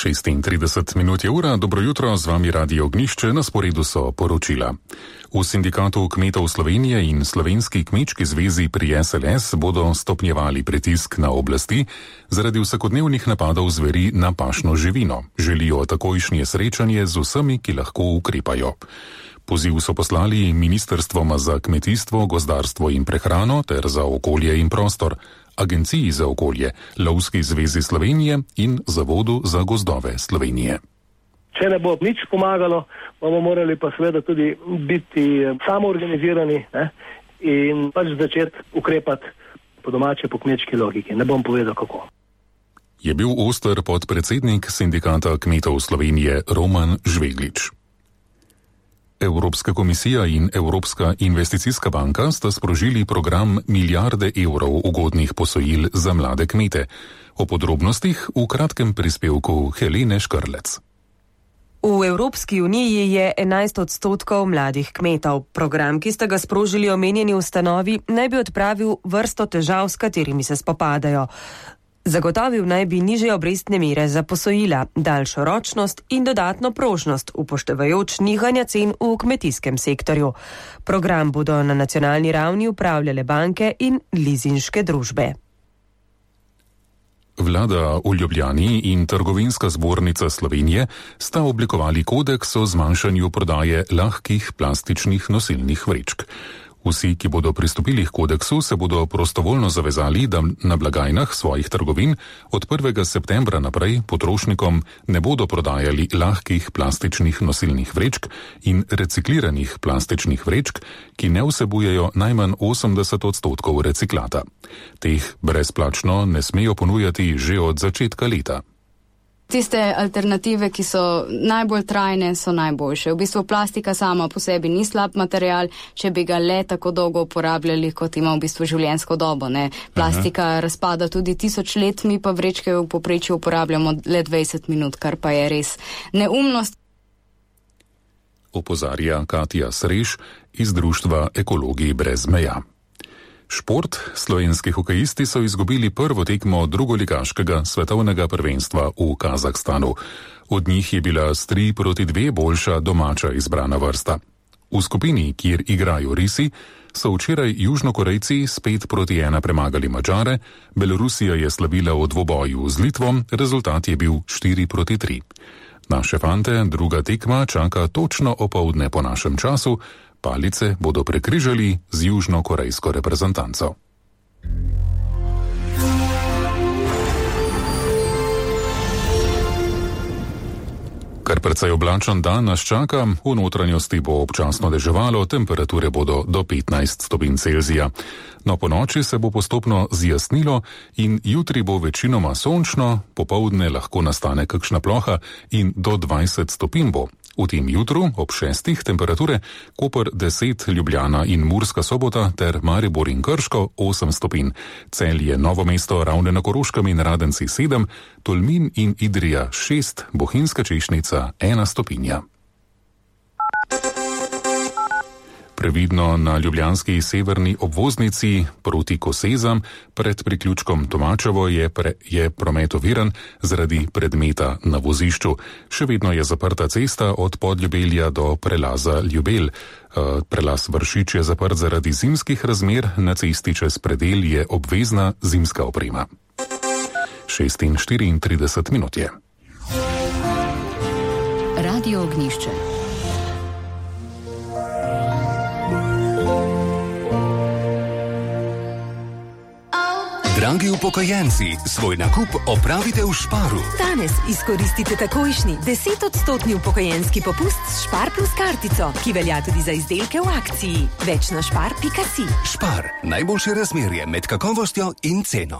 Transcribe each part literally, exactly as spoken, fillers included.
šestintrideset minut je ura, dobro jutro, z vami Radio Ognjišče, na sporedu so poročila. V Sindikatu kmetov Slovenije in Slovenski kmečki zvezi pri S L S bodo stopnjevali pritisk na oblasti zaradi vsakodnevnih napadov zveri na pašno živino. Želijo takojšnje srečanje z vsemi, ki lahko ukrepajo. Poziv so poslali ministrstvoma za kmetijstvo, gozdarstvo in prehrano ter za okolje in prostor, Agenciji za okolje, Lovski zvezi Slovenije in Zavodu za gozdove Slovenije. Če ne bo nič pomagalo, bomo morali pa seveda tudi biti samoorganizirani ne, in pač začeti ukrepati po domače, po kmečki logiki. Ne bom povedal kako. Je bil oster podpredsednik Sindikata kmetov Slovenije Roman Žveglič. Evropska komisija in Evropska investicijska banka sta sprožili program milijarde evrov ugodnih posojil za mlade kmete. O podrobnostih v kratkem prispevku Helene Škrlec. V Evropski uniji je enajst odstotkov mladih kmetov. Program, ki sta ga sprožili omenjeni ustanovi, naj bi odpravil vrsto težav, s katerimi se spopadajo. Zagotovil naj bi nižje obrestne mere za posojila, daljšo ročnost in dodatno prožnost, upoštevajoč nihanja cen v kmetijskem sektorju. Program bodo na nacionalni ravni upravljale banke in lizinške družbe. Vlada v Ljubljani in Trgovinska zbornica Slovenije sta oblikovali kodeks o zmanjšanju prodaje lahkih plastičnih nosilnih vrečk. Vsi, ki bodo pristopili k kodeksu, se bodo prostovoljno zavezali, da na blagajnah svojih trgovin od prvega septembra naprej potrošnikom ne bodo prodajali lahkih plastičnih nosilnih vrečk in recikliranih plastičnih vrečk, ki ne vsebujejo najmanj osemdeset odstotkov reciklata. Teh brezplačno ne smejo ponujati že od začetka leta. Tiste alternative, ki so najbolj trajne, so najboljše. V bistvu plastika sama po sebi ni slab material, če bi ga le tako dolgo uporabljali, kot ima v bistvu življenjsko dobo. Ne? Plastika Aha. razpada tudi tisoč let, mi pa vrečke v povprečju uporabljamo le dvajset minut, kar pa je res neumnost. Opozarja Katja Sreš iz društva Ekologi brez meja. Šport. Slovenski hokejisti so izgubili prvo tekmo drugoligaškega svetovnega prvenstva v Kazahstanu. Od njih je bila s tri proti dve boljša domača izbrana vrsta. V skupini, kjer igrajo risi, so včeraj Južnokorejci spet proti ena premagali Madžare, Belorusija je slavila v dvoboju z Litvo, rezultat je bil štiri proti tri. Naše fante druga tekma čaka točno opoldne po našem času. Palice bodo prekrižali z južnokorejsko reprezentanco. Kar precej oblačen dan nas čaka, v notranjosti bo občasno deževalo, temperature bodo do petnajst stopinj Celzija. No, po noči se bo postopno zjasnilo in jutri bo večinoma sončno, popoldne lahko nastane kakšna ploha in do dvajset stopinj bo. V tem jutru ob šestih temperature Koper deset, Ljubljana in Murska Sobota ter Maribor in Krško osem stopinj. Celje, Novo mesto, Ravne na Koroškem in Radenci sedem, Tolmin in Idrija šest, Bohinjska Češnica ena stopinja. Previdno na ljubljanski severni obvoznici proti Kosezam pred priključkom Tomačevo je, pre, je promet oviran zaradi predmeta na vozišču. Še vedno je zaprta cesta od Podljubelja do prelaza Ljubelj. Prelaz Vršič je zaprt zaradi zimskih razmer, na cesti čez predel je obvezna zimska oprema. šestinštirideset minut je. Radio Ognjišče. Dragi upokojenci, svoj nakup opravite v Sparu. Danes izkoristite takojšnji desetodstotni upokojenski popust s Spar plus kartico, ki velja tudi za izdelke v akciji. Več na spar pika si. Spar, najboljše razmerje med kakovostjo in ceno.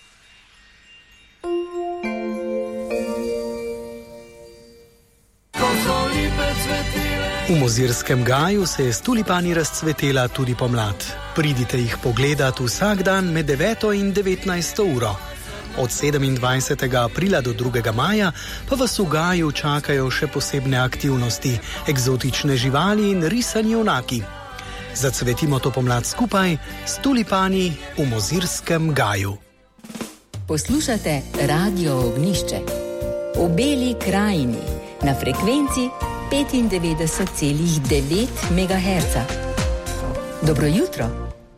V Mozirskem gaju se je s tulipani razcvetela tudi pomlad. Pridite jih pogledat vsak dan med deveto in devetnajsto uro. Od sedemindvajsetega aprila do drugega maja pa vas v gaju čakajo še posebne aktivnosti, eksotične živali in risani junaki. Zacvetimo to pomlad skupaj s tulipani v Mozirskem gaju. Poslušate Radio Ognjišče. v Beli krajini na frekvenci petindevetdeset celih devet megaherca. Dobro jutro.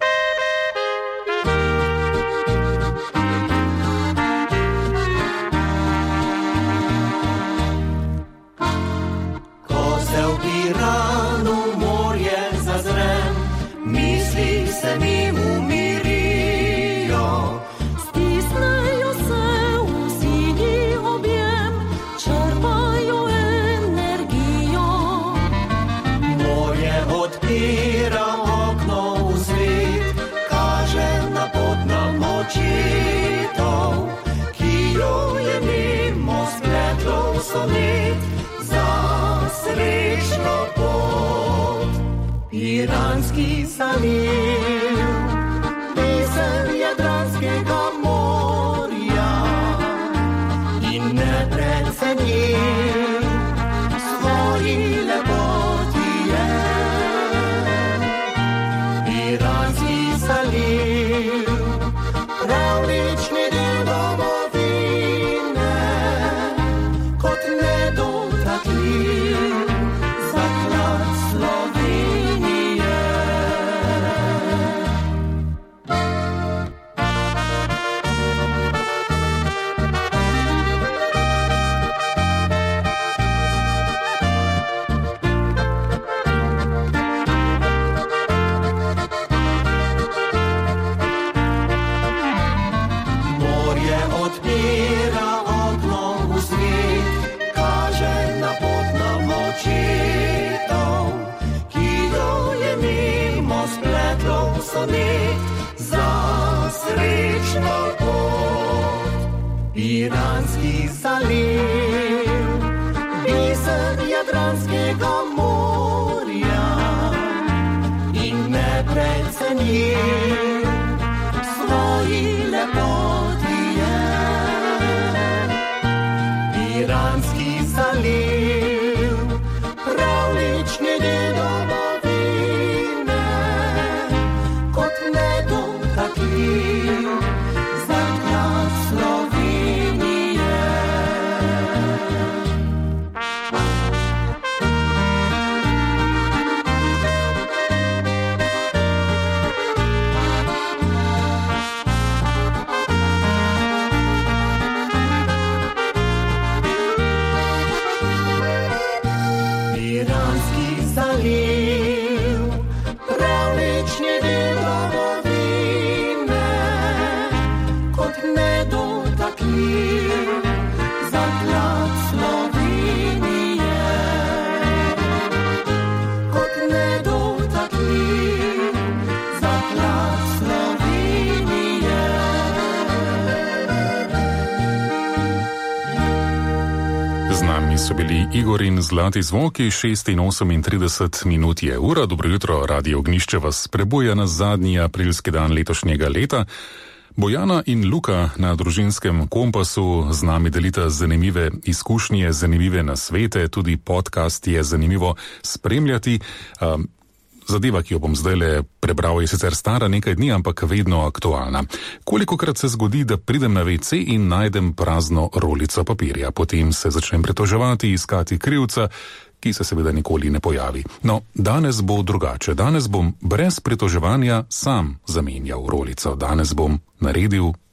Ko se v Piranu morje zazrem, misli se mi umirijo. Stisnejo se v sinji objem, črpajo energijo. Morje odpira okno v svet, kaže na pot nam očetov, ki jo je mimo spletlo v sonet za srečno pot. Piranski zaliv, pesem Jadranskega morja in neprecenjiv svoji lepoti je. Piranski zaliv, pravlični del domovine, kot nedotakljiv zaklad Slovenije. Morje odpira okno v svet, kaže na pot nam očetov, ki jo je mimo spletlo v sonet za srečno pot. Piranski zaliv, biser Jadranskega morja in neprecenjiv svoji lepoti je. Piranski zaliv, pravlični del domovine, kot nedotakljiv zaklad Slovenije. Piranski zaliv, pravlični del domovine, kot nedotakljiv zaklad Slovenije. Kot nedotakljiv zaklad Slovenije. Z nami so bili Igor in Zlati zvoki, šest in osemintrideset minut je ura. Dobro jutro, Radio Ognjišče vas prebuja na zadnji aprilski dan letošnjega leta. Bojana in Luka na Družinskem kompasu z nami delita zanimive izkušnje, zanimive nasvete, tudi podcast je zanimivo spremljati. Um, Zadeva, ki jo bom zdajle prebral, je sicer stara nekaj dni, ampak vedno aktualna. Kolikokrat se zgodi, da pridem na ve ce in najdem prazno rolico papirja. Potem se začnem pritoževati, iskati krivca, ki se seveda nikoli ne pojavi. No, danes bo drugače. Danes bom brez pritoževanja sam zamenjal rolico. Danes bom naredil